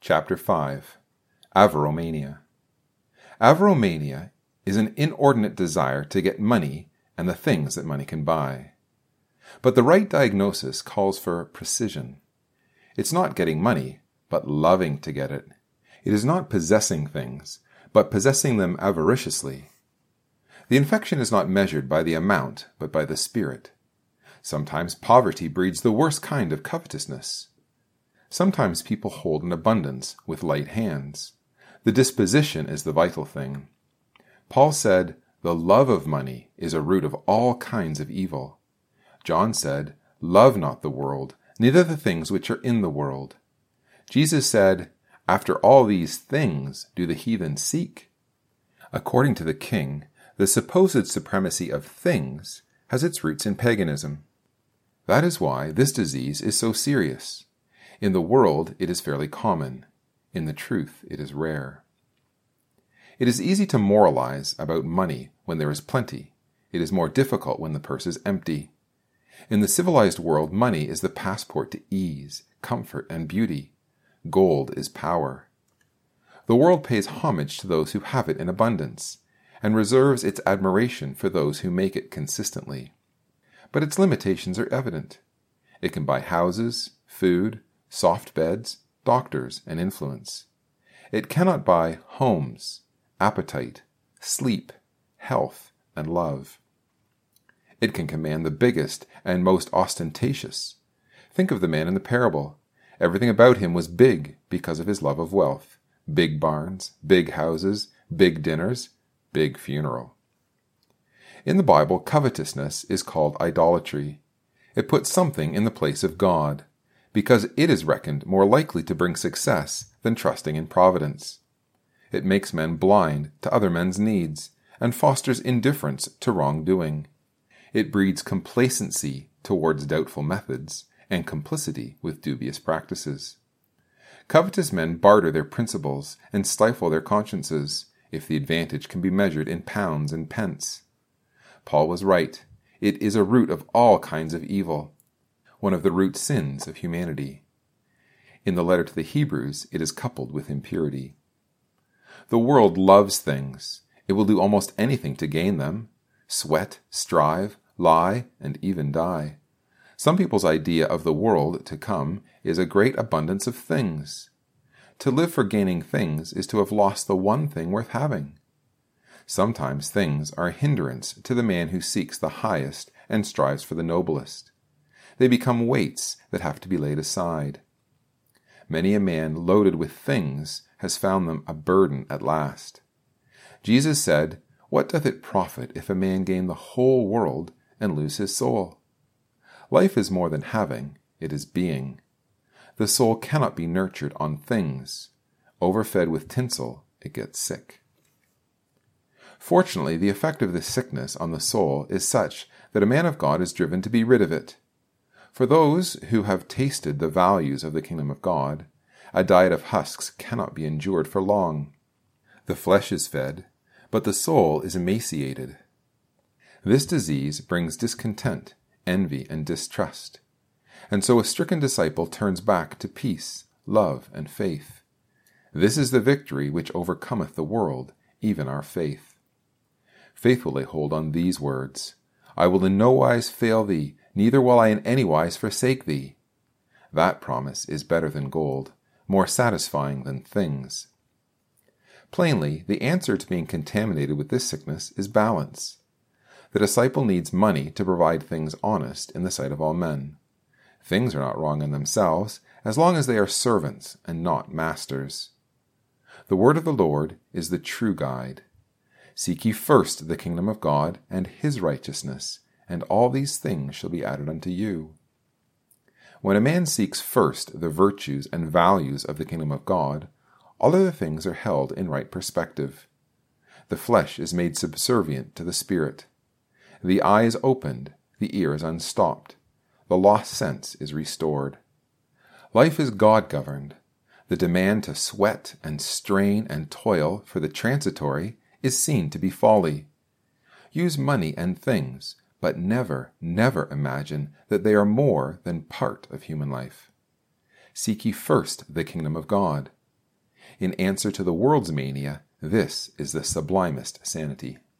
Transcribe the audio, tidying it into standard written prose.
Chapter 5. Avaromania. Avaromania is an inordinate desire to get money and the things that money can buy. But the right diagnosis calls for precision. It's not getting money, but loving to get it. It is not possessing things, but possessing them avariciously. The infection is not measured by the amount, but by the spirit. Sometimes poverty breeds the worst kind of covetousness. Sometimes people hold an abundance with light hands. The disposition is the vital thing. Paul said, "The love of money is a root of all kinds of evil." John said, "Love not the world, neither the things which are in the world." Jesus said, "After all these things do the heathen seek." According to the king, the supposed supremacy of things has its roots in paganism. That is why this disease is so serious. In the world, it is fairly common. In the truth, it is rare. It is easy to moralize about money when there is plenty. It is more difficult when the purse is empty. In the civilized world, money is the passport to ease, comfort, and beauty. Gold is power. The world pays homage to those who have it in abundance, and reserves its admiration for those who make it consistently. But its limitations are evident. It can buy houses, food, soft beds, doctors, and influence. It cannot buy homes, appetite, sleep, health, and love. It can command the biggest and most ostentatious. Think of the man in the parable. Everything about him was big because of his love of wealth. Big barns, big houses, big dinners, big funeral. In the Bible, covetousness is called idolatry. It puts something in the place of God, because it is reckoned more likely to bring success than trusting in providence. It makes men blind to other men's needs, and fosters indifference to wrongdoing. It breeds complacency towards doubtful methods, and complicity with dubious practices. Covetous men barter their principles and stifle their consciences, if the advantage can be measured in pounds and pence. Paul was right. It is a root of all kinds of evil, one of the root sins of humanity. In the letter to the Hebrews, it is coupled with impurity. The world loves things. It will do almost anything to gain them. Sweat, strive, lie, and even die. Some people's idea of the world to come is a great abundance of things. To live for gaining things is to have lost the one thing worth having. Sometimes things are a hindrance to the man who seeks the highest and strives for the noblest. They become weights that have to be laid aside. Many a man loaded with things has found them a burden at last. Jesus said, "What doth it profit if a man gain the whole world and lose his soul?" Life is more than having, it is being. The soul cannot be nurtured on things. Overfed with tinsel, it gets sick. Fortunately, the effect of this sickness on the soul is such that a man of God is driven to be rid of it. For those who have tasted the values of the kingdom of God, a diet of husks cannot be endured for long. The flesh is fed, but the soul is emaciated. This disease brings discontent, envy, and distrust. And so a stricken disciple turns back to peace, love, and faith. This is the victory which overcometh the world, even our faith. Faith will lay hold on these words, "I will in no wise fail thee, neither will I in any wise forsake thee." That promise is better than gold, more satisfying than things. Plainly, the answer to being contaminated with this sickness is balance. The disciple needs money to provide things honest in the sight of all men. Things are not wrong in themselves, as long as they are servants and not masters. The word of the Lord is the true guide. Seek ye first the kingdom of God and his righteousness, and all these things shall be added unto you. When a man seeks first the virtues and values of the kingdom of God, all other things are held in right perspective. The flesh is made subservient to the spirit. The eye is opened, the ear is unstopped, the lost sense is restored. Life is God-governed. The demand to sweat and strain and toil for the transitory is seen to be folly. Use money and things, but never, never imagine that they are more than part of human life. Seek ye first the kingdom of God. In answer to the world's mania, this is the sublimest sanity.